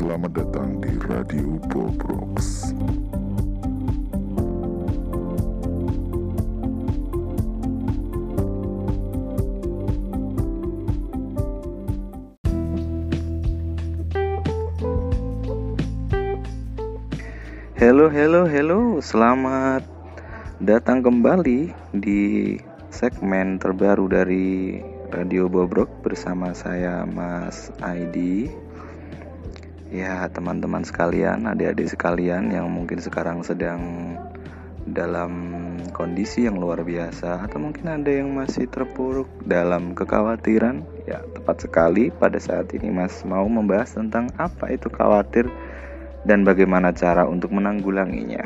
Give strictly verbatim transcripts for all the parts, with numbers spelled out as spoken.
Selamat datang di Radio Bobrox. Halo, halo, halo, selamat datang kembali di segmen terbaru dari Radio Bobrok bersama saya Mas Aidi. Ya, teman-teman sekalian, adik-adik sekalian yang mungkin sekarang sedang dalam kondisi yang luar biasa, atau mungkin ada yang masih terpuruk dalam kekhawatiran. Ya, tepat sekali pada saat ini Mas mau membahas tentang apa itu khawatir dan bagaimana cara untuk menanggulanginya.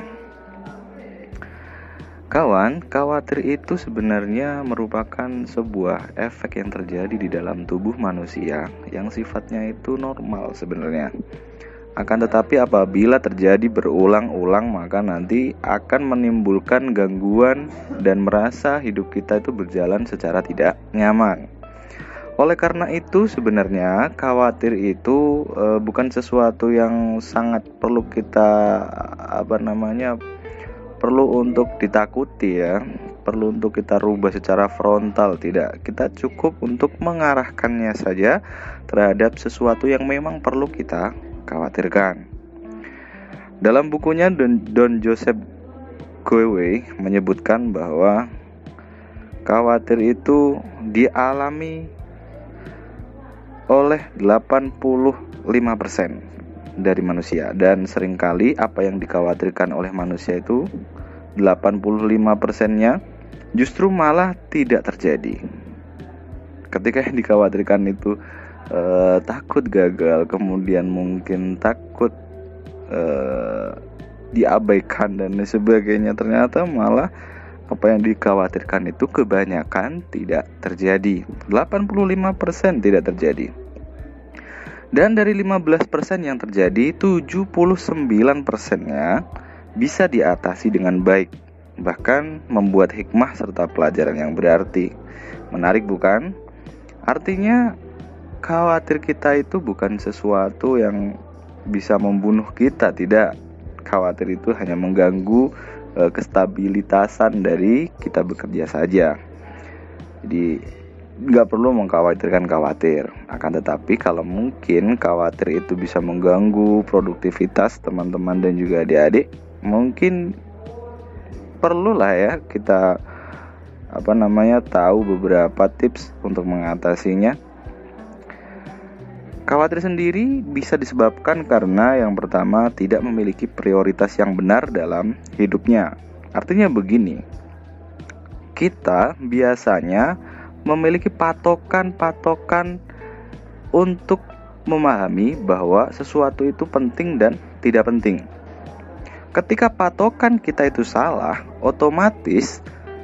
Kawan, khawatir itu sebenarnya merupakan sebuah efek yang terjadi di dalam tubuh manusia yang sifatnya itu normal sebenarnya. Akan tetapi apabila terjadi berulang-ulang, maka nanti akan menimbulkan gangguan dan merasa hidup kita itu berjalan secara tidak nyaman. Oleh karena itu sebenarnya khawatir itu e, bukan sesuatu yang sangat perlu kita apa namanya perlu untuk ditakuti ya, perlu untuk kita rubah secara frontal, tidak. Kita cukup untuk mengarahkannya saja terhadap sesuatu yang memang perlu kita khawatirkan. Dalam bukunya Don, Don Joseph Goewey menyebutkan bahwa khawatir itu dialami oleh delapan puluh lima persen dari manusia, dan seringkali apa yang dikhawatirkan oleh manusia itu delapan puluh lima persennya justru malah tidak terjadi. Ketika yang dikhawatirkan itu eh, takut gagal, kemudian mungkin takut eh, diabaikan dan sebagainya, ternyata malah apa yang dikhawatirkan itu kebanyakan tidak terjadi. delapan puluh lima persen tidak terjadi. Dan dari lima belas persen yang terjadi, tujuh puluh sembilan persennya bisa diatasi dengan baik, bahkan membuat hikmah serta pelajaran yang berarti. Menarik bukan? Artinya khawatir kita itu bukan sesuatu yang bisa membunuh kita, tidak. Khawatir itu hanya mengganggu e, kestabilitasan dari kita bekerja saja. Jadi nggak perlu mengkhawatirkan khawatir. Akan tetapi kalau mungkin khawatir itu bisa mengganggu produktivitas teman-teman dan juga adik-adik, mungkin perlulah ya kita apa namanya tahu beberapa tips untuk mengatasinya. Khawatir sendiri bisa disebabkan karena yang pertama tidak memiliki prioritas yang benar dalam hidupnya. Artinya begini, kita biasanya memiliki patokan-patokan untuk memahami bahwa sesuatu itu penting dan tidak penting. Ketika patokan kita itu salah, otomatis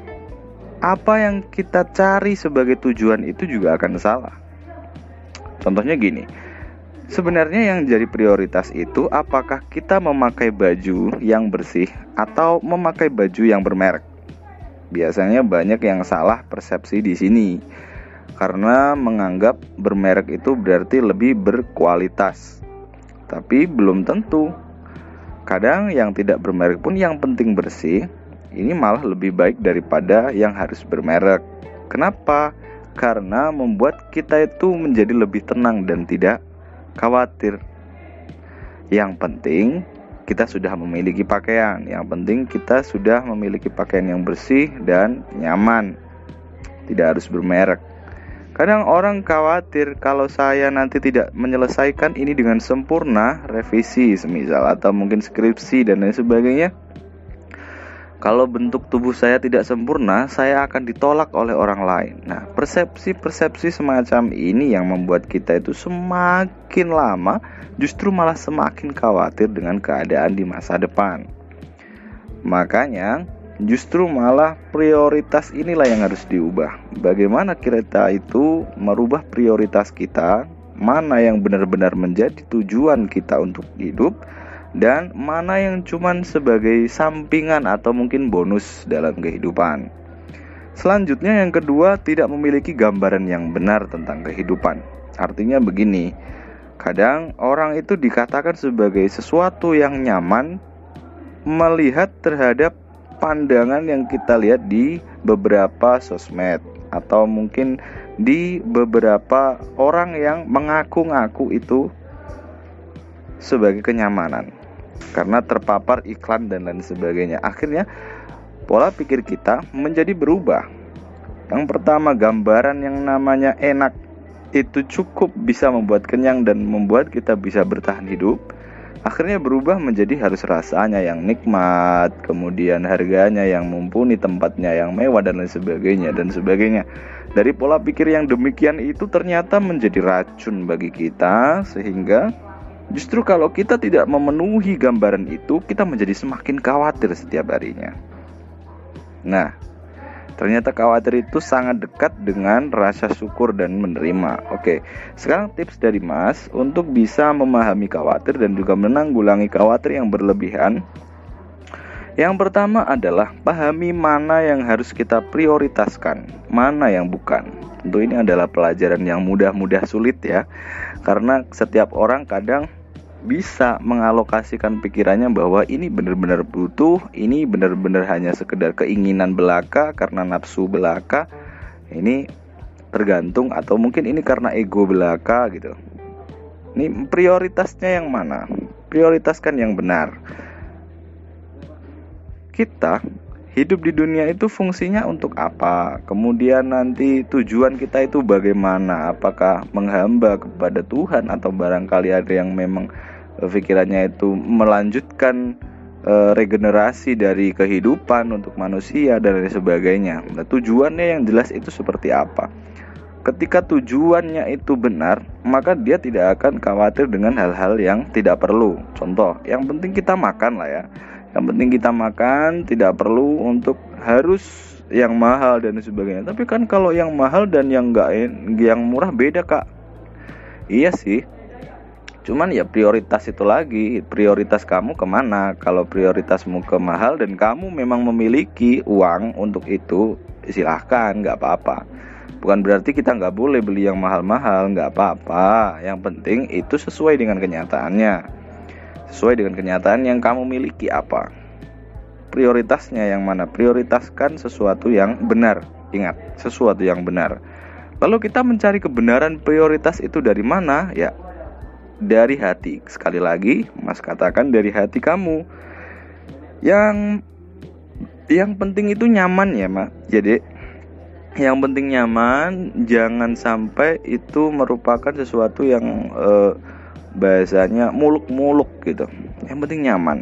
apa yang kita cari sebagai tujuan itu juga akan salah. Contohnya gini, sebenarnya yang jadi prioritas itu apakah kita memakai baju yang bersih atau memakai baju yang bermerek. Biasanya banyak yang salah persepsi di sini karena menganggap bermerek itu berarti lebih berkualitas. Tapi belum tentu. Kadang yang tidak bermerek pun yang penting bersih, ini malah lebih baik daripada yang harus bermerek. Kenapa? Karena membuat kita itu menjadi lebih tenang dan tidak khawatir. Yang penting kita sudah memiliki pakaian. Yang penting kita sudah memiliki pakaian yang bersih dan nyaman, tidak harus bermerek. Kadang orang khawatir kalau saya nanti tidak menyelesaikan ini dengan sempurna, revisi semisal, atau mungkin skripsi dan lain sebagainya, kalau bentuk tubuh saya tidak sempurna, saya akan ditolak oleh orang lain. Nah, persepsi-persepsi semacam ini yang membuat kita itu semakin lama justru malah semakin khawatir dengan keadaan di masa depan. Makanya, justru malah prioritas inilah yang harus diubah. Bagaimana kita itu merubah prioritas kita, mana yang benar-benar menjadi tujuan kita untuk hidup, dan mana yang cuman sebagai sampingan atau mungkin bonus dalam kehidupan. Selanjutnya yang kedua, tidak memiliki gambaran yang benar tentang kehidupan. Artinya begini, Kadang orang itu dikatakan sebagai sesuatu yang nyaman melihat terhadap pandangan yang kita lihat di beberapa sosmed atau mungkin di beberapa orang yang mengaku-ngaku itu sebagai kenyamanan karena terpapar iklan dan lain sebagainya. Akhirnya pola pikir kita menjadi berubah. Yang pertama, gambaran yang namanya enak itu cukup bisa membuat kenyang dan membuat kita bisa bertahan hidup. Akhirnya berubah menjadi harus rasanya yang nikmat, kemudian harganya yang mumpuni, tempatnya yang mewah dan lain sebagainya dan sebagainya. Dari pola pikir yang demikian itu ternyata menjadi racun bagi kita, sehingga justru kalau kita tidak memenuhi gambaran itu, kita menjadi semakin khawatir setiap harinya. Nah, ternyata khawatir itu sangat dekat dengan rasa syukur dan menerima. Oke, sekarang tips dari Mas untuk bisa memahami khawatir dan juga menanggulangi khawatir yang berlebihan. Yang pertama adalah pahami mana yang harus kita prioritaskan, mana yang bukan. Tentu ini adalah pelajaran yang mudah-mudah sulit ya, karena setiap orang kadang bisa mengalokasikan pikirannya bahwa ini benar-benar butuh, ini benar-benar hanya sekedar keinginan belaka karena nafsu belaka, ini tergantung, atau mungkin ini karena ego belaka gitu. Ini prioritasnya yang mana? Prioritaskan yang benar. Kita hidup di dunia itu fungsinya untuk apa? Kemudian nanti tujuan kita itu bagaimana? Apakah menghamba kepada Tuhan atau barangkali ada yang memang pikirannya itu melanjutkan e, regenerasi dari kehidupan untuk manusia dan lain sebagainya. Nah, tujuannya yang jelas itu seperti apa? Ketika tujuannya itu benar, maka dia tidak akan khawatir dengan hal-hal yang tidak perlu. Contoh, yang penting kita makan lah ya. Yang penting kita makan, tidak perlu untuk harus yang mahal dan sebagainya. Tapi kan kalau yang mahal dan yang enggak, yang murah beda, Kak. Iya sih. Cuman ya prioritas itu lagi, prioritas kamu kemana? Kalau prioritasmu ke mahal dan kamu memang memiliki uang untuk itu, silahkan, gak apa-apa. Bukan berarti kita gak boleh beli yang mahal-mahal, gak apa-apa. Yang penting itu sesuai dengan kenyataannya. Sesuai dengan kenyataan yang kamu miliki apa. Prioritasnya yang mana? Prioritaskan sesuatu yang benar. Ingat, sesuatu yang benar. Lalu kita mencari kebenaran prioritas itu dari mana? Ya, dari hati. Sekali lagi Mas katakan dari hati kamu. Yang yang penting itu nyaman ya, Mak. Jadi yang penting nyaman, jangan sampai itu merupakan sesuatu yang eh, bahasanya muluk-muluk gitu. Yang penting nyaman.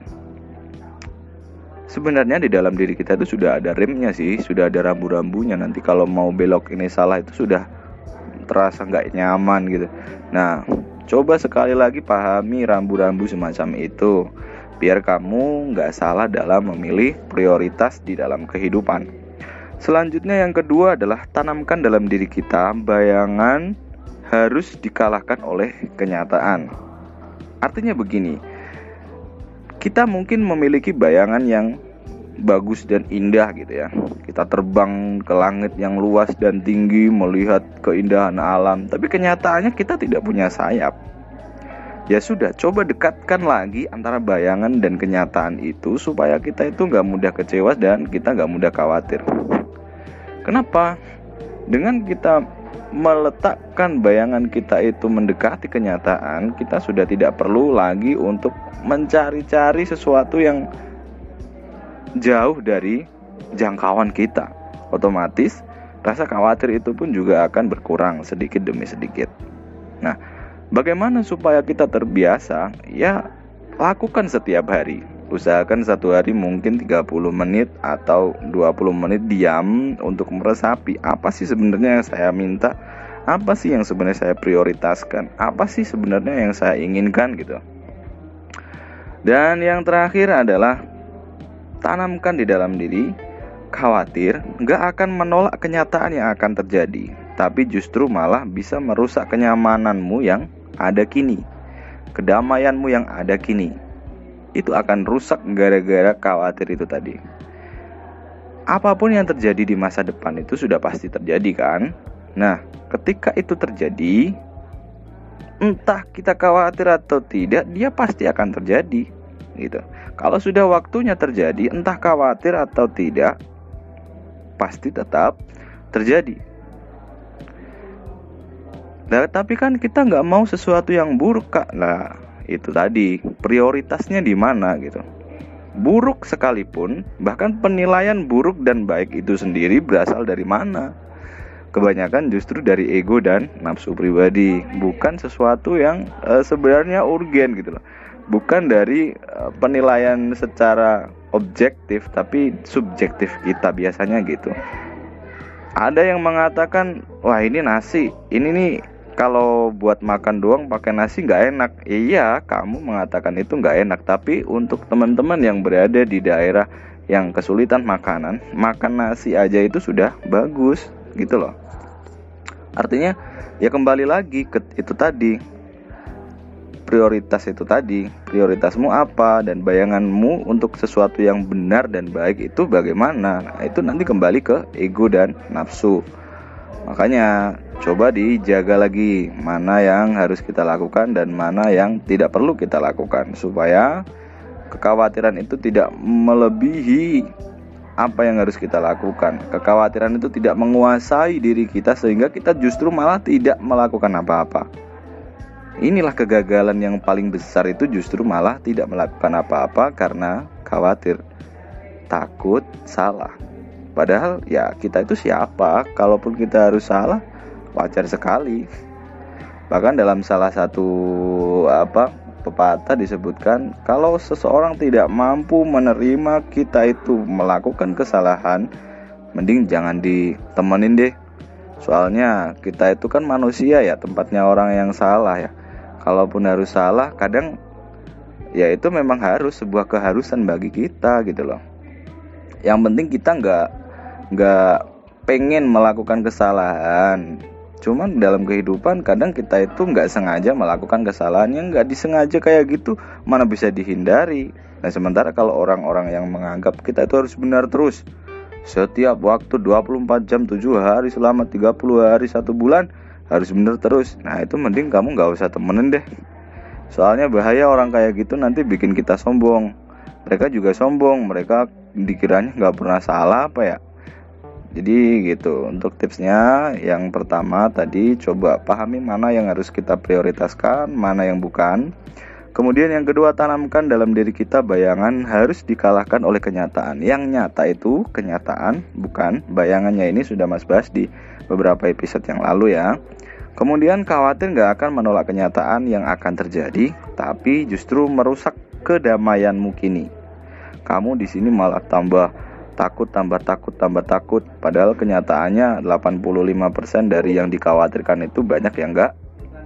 Sebenarnya di dalam diri kita itu sudah ada remnya sih, sudah ada rambu-rambunya. Nanti kalau mau belok ini salah itu sudah terasa nggak nyaman gitu. Nah, coba sekali lagi pahami rambu-rambu semacam itu, biar kamu nggak salah dalam memilih prioritas di dalam kehidupan. Selanjutnya yang kedua adalah tanamkan dalam diri kita bayangan harus dikalahkan oleh kenyataan. Artinya begini, kita mungkin memiliki bayangan yang bagus dan indah gitu ya. Kita terbang ke langit yang luas dan tinggi melihat keindahan alam, tapi kenyataannya kita tidak punya sayap. Ya sudah, coba dekatkan lagi antara bayangan dan kenyataan itu supaya kita itu gak mudah kecewa dan kita gak mudah khawatir. Kenapa? Dengan kita meletakkan bayangan kita itu mendekati kenyataan, kita sudah tidak perlu lagi untuk mencari-cari sesuatu yang jauh dari jangkauan kita. Otomatis rasa khawatir itu pun juga akan berkurang sedikit demi sedikit. Nah, bagaimana supaya kita terbiasa? Ya, lakukan setiap hari. Usahakan satu hari mungkin tiga puluh menit atau dua puluh menit diam untuk meresapi apa sih sebenarnya yang saya minta, apa sih yang sebenarnya saya prioritaskan, apa sih sebenarnya yang saya inginkan gitu. Dan yang terakhir adalah tanamkan di dalam diri, khawatir gak akan menolak kenyataan yang akan terjadi, tapi justru malah bisa merusak kenyamananmu yang ada kini, kedamaianmu yang ada kini. Itu akan rusak gara-gara khawatir itu tadi. Apapun yang terjadi di masa depan itu sudah pasti terjadi kan. Nah, ketika itu terjadi, entah kita khawatir atau tidak, dia pasti akan terjadi gitu. Kalau sudah waktunya terjadi, entah khawatir atau tidak, pasti tetap terjadi. Nah, tapi kan kita nggak mau sesuatu yang buruk, Kak. Nah, itu tadi prioritasnya di mana gitu. Buruk sekalipun, bahkan penilaian buruk dan baik itu sendiri berasal dari mana? Kebanyakan justru dari ego dan nafsu pribadi, bukan sesuatu yang uh, sebenarnya urgen gitu loh. Bukan dari uh, penilaian secara objektif, tapi subjektif kita biasanya gitu. Ada yang mengatakan, wah ini nasi, ini nih kalau buat makan doang pakai nasi nggak enak. Iya, kamu mengatakan itu nggak enak, tapi untuk teman-teman yang berada di daerah yang kesulitan makanan, makan nasi aja itu sudah bagus gitu loh. Artinya ya kembali lagi ke itu tadi, prioritas itu tadi, prioritasmu apa dan bayanganmu untuk sesuatu yang benar dan baik itu bagaimana. Nah, itu nanti kembali ke ego dan nafsu. Makanya coba dijaga lagi mana yang harus kita lakukan dan mana yang tidak perlu kita lakukan, supaya kekhawatiran itu tidak melebihi apa yang harus kita lakukan. Kekhawatiran itu tidak menguasai diri kita sehingga kita justru malah tidak melakukan apa-apa. Inilah kegagalan yang paling besar, itu justru malah tidak melakukan apa-apa karena khawatir, takut salah. Padahal ya kita itu siapa? Kalaupun kita harus salah, wajar sekali. Bahkan dalam salah satu apa pepatah disebutkan, kalau seseorang tidak mampu menerima kita itu melakukan kesalahan, mending jangan ditemenin deh. Soalnya kita itu kan manusia ya, tempatnya orang yang salah ya. Kalaupun harus salah, kadang ya itu memang harus sebuah keharusan bagi kita gitu loh. Yang penting kita nggak nggak pengen melakukan kesalahan. Cuman dalam kehidupan kadang kita itu nggak sengaja melakukan kesalahan yang nggak disengaja kayak gitu, mana bisa dihindari. Nah sementara kalau orang-orang yang menganggap kita itu harus benar terus, setiap waktu dua puluh empat jam, tujuh hari, selama tiga puluh hari, satu bulan harus benar terus. Nah itu mending kamu nggak usah temenin deh. Soalnya bahaya orang kayak gitu, nanti bikin kita sombong. Mereka juga sombong, mereka dikiranya nggak pernah salah apa ya. Jadi gitu, untuk tipsnya yang pertama tadi, coba pahami mana yang harus kita prioritaskan, mana yang bukan. Kemudian yang kedua, tanamkan dalam diri kita bayangan harus dikalahkan oleh kenyataan. Yang nyata itu kenyataan, bukan bayangannya. Ini sudah Mas bahas di beberapa episode yang lalu ya. Kemudian khawatir gak akan menolak kenyataan yang akan terjadi, tapi justru merusak kedamaianmu kini. Kamu di sini malah tambah takut, tambah takut, tambah takut. Padahal kenyataannya delapan puluh lima persen dari yang dikhawatirkan itu banyak yang gak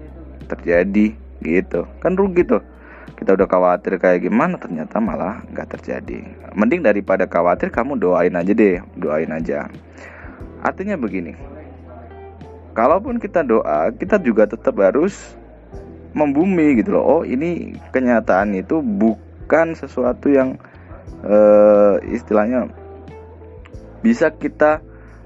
terjadi gitu. Kan rugi tuh. Kita udah khawatir kayak gimana, ternyata malah gak terjadi. Mending daripada khawatir, kamu doain aja deh. Doain aja. Artinya begini, kalaupun kita doa, kita juga tetap harus membumi gitu loh. Oh ini kenyataan itu bukan sesuatu yang uh, istilahnya bisa kita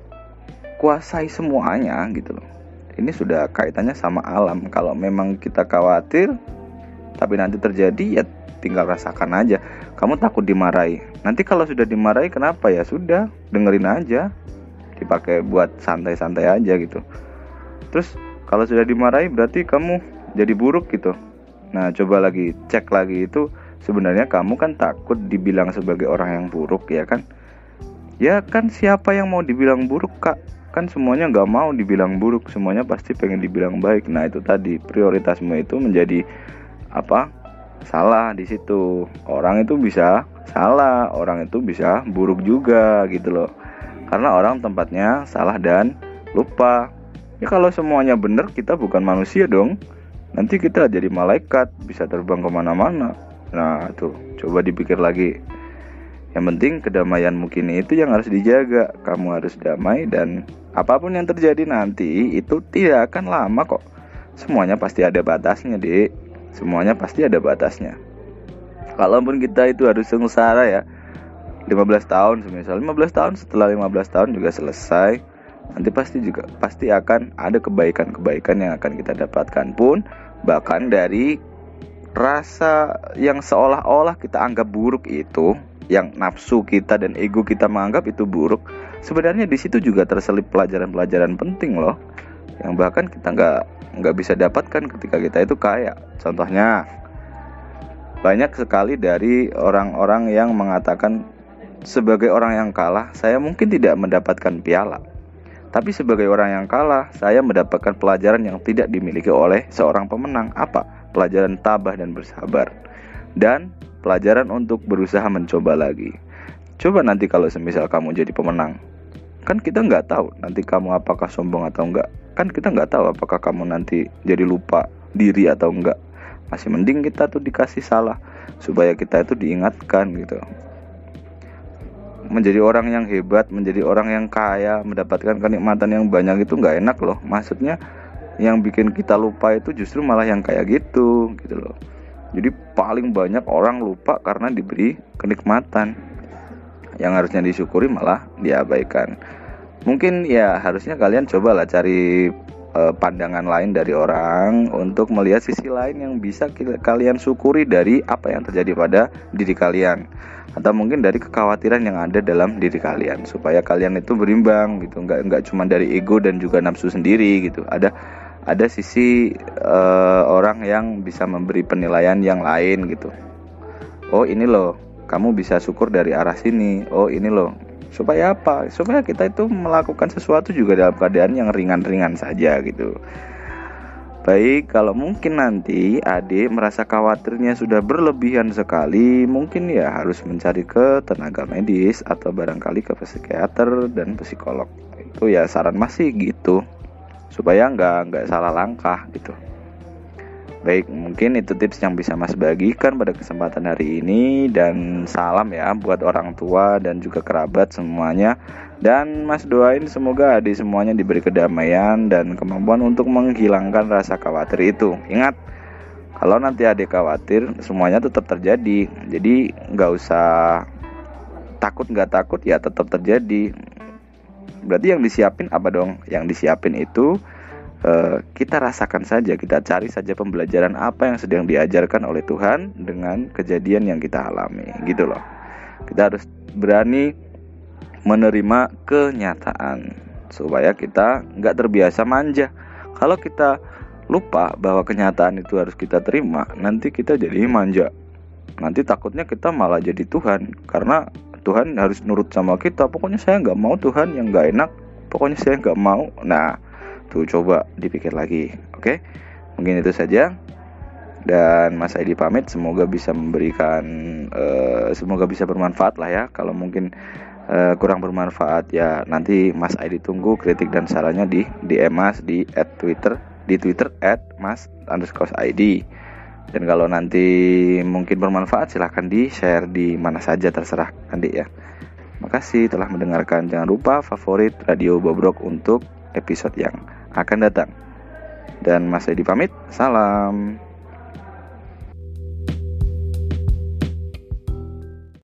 kuasai semuanya gitu loh. Ini sudah kaitannya sama alam. Kalau memang kita khawatir tapi nanti terjadi, ya tinggal rasakan aja. Kamu takut dimarahi, nanti kalau sudah dimarahi kenapa, ya sudah dengerin aja, dipakai buat santai-santai aja gitu. Terus kalau sudah dimarahi berarti kamu jadi buruk gitu. Nah coba lagi cek lagi, itu sebenarnya kamu kan takut dibilang sebagai orang yang buruk ya kan. Ya kan siapa yang mau dibilang buruk, Kak? Kan semuanya gak mau dibilang buruk, semuanya pasti pengen dibilang baik. Nah itu tadi, prioritasmu itu menjadi apa? Salah di situ. Orang itu bisa salah, orang itu bisa buruk juga gitu loh. Karena orang tempatnya salah dan lupa. Ya kalau semuanya benar, kita bukan manusia dong. Nanti kita jadi malaikat, bisa terbang kemana-mana. Nah tuh, coba dipikir lagi. Yang penting kedamaianmu kini itu yang harus dijaga. Kamu harus damai, dan apapun yang terjadi nanti itu tidak akan lama kok. Semuanya pasti ada batasnya, Dek. Semuanya pasti ada batasnya. Kalaupun kita itu harus sengsara ya lima belas tahun, semisal lima belas tahun, setelah lima belas tahun juga selesai. nanti pasti juga pasti akan ada kebaikan-kebaikan yang akan kita dapatkan pun, bahkan dari rasa yang seolah-olah kita anggap buruk itu, yang nafsu kita dan ego kita menganggap itu buruk, sebenarnya di situ juga terselip pelajaran-pelajaran penting loh, yang bahkan kita nggak nggak bisa dapatkan ketika kita itu kaya. Contohnya, banyak sekali dari orang-orang yang mengatakan, sebagai orang yang kalah, saya mungkin tidak mendapatkan piala, tapi sebagai orang yang kalah, saya mendapatkan pelajaran yang tidak dimiliki oleh seorang pemenang. Apa? Pelajaran tabah dan bersabar, dan pelajaran untuk berusaha mencoba lagi. Coba nanti kalau semisal kamu jadi pemenang, kan kita nggak tahu nanti kamu apakah sombong atau enggak. Kan kita nggak tahu apakah kamu nanti jadi lupa diri atau enggak. Masih mending kita tuh dikasih salah, supaya kita itu diingatkan gitu. Menjadi orang yang hebat, menjadi orang yang kaya, mendapatkan kenikmatan yang banyak itu nggak enak loh. Maksudnya yang bikin kita lupa itu justru malah yang kayak gitu gitu loh. Jadi paling banyak orang lupa karena diberi kenikmatan yang harusnya disyukuri malah diabaikan. Mungkin ya harusnya kalian cobalah cari eh, pandangan lain dari orang untuk melihat sisi lain yang bisa ki- kalian syukuri dari apa yang terjadi pada diri kalian, atau mungkin dari kekhawatiran yang ada dalam diri kalian, supaya kalian itu berimbang gitu, nggak nggak cuma dari ego dan juga nafsu sendiri gitu. Ada ada sisi uh, orang yang bisa memberi penilaian yang lain gitu. Oh ini loh, kamu bisa syukur dari arah sini. Oh ini loh, supaya apa? Supaya kita itu melakukan sesuatu juga dalam keadaan yang ringan-ringan saja gitu. Baik, kalau mungkin nanti adik merasa khawatirnya sudah berlebihan sekali, mungkin ya harus mencari ke tenaga medis atau barangkali ke psikiater dan psikolog. Itu ya saran mas sih gitu, supaya nggak nggak salah langkah gitu. Baik, mungkin itu tips yang bisa mas bagikan pada kesempatan hari ini, dan salam ya buat orang tua dan juga kerabat semuanya. Dan mas doain semoga adik semuanya diberi kedamaian dan kemampuan untuk menghilangkan rasa khawatir itu. Ingat, kalau nanti adik khawatir, semuanya tetap terjadi. Jadi nggak usah takut, nggak takut ya tetap terjadi. Berarti yang disiapin apa dong? Yang disiapin itu eh, kita rasakan saja, kita cari saja pembelajaran apa yang sedang diajarkan oleh Tuhan dengan kejadian yang kita alami, gitu loh. Kita harus berani menerima kenyataan, supaya kita nggak terbiasa manja. Kalau kita lupa bahwa kenyataan itu harus kita terima, nanti kita jadi manja. Nanti takutnya kita malah jadi Tuhan, karena Tuhan harus nurut sama kita. Pokoknya saya nggak mau Tuhan yang nggak enak, pokoknya saya nggak mau. Nah, tuh coba dipikir lagi. Oke, mungkin itu saja. Dan Mas Aidi pamit, semoga bisa memberikan, uh, semoga bisa bermanfaat lah ya. Kalau mungkin Uh, kurang bermanfaat ya nanti Mas Aidi tunggu kritik dan sarannya di D M Mas di at Twitter di Twitter at mas underscore id. Dan kalau nanti mungkin bermanfaat, silahkan di share di mana saja, terserah nanti ya. Makasih telah mendengarkan. Jangan lupa favorit Radio Bobrok untuk episode yang akan datang. Dan Mas Aidi pamit, salam.